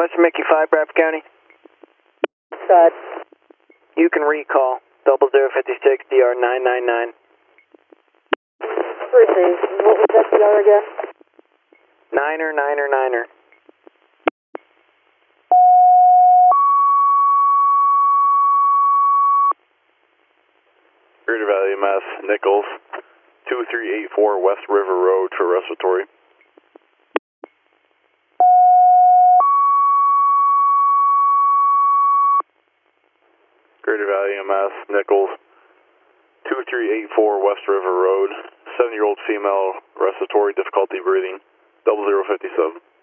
Western Mickey 5, Bradford County. Side. You can recall 0056 DR 999. Received. What was that DR again? Niner, niner, niner. Greater Valley MS, Nichols, 2384 West River Road to Respiratory. Greater Valley MS, Nichols, 2384 West River Road, 7-year-old female, respiratory difficulty breathing, 0057.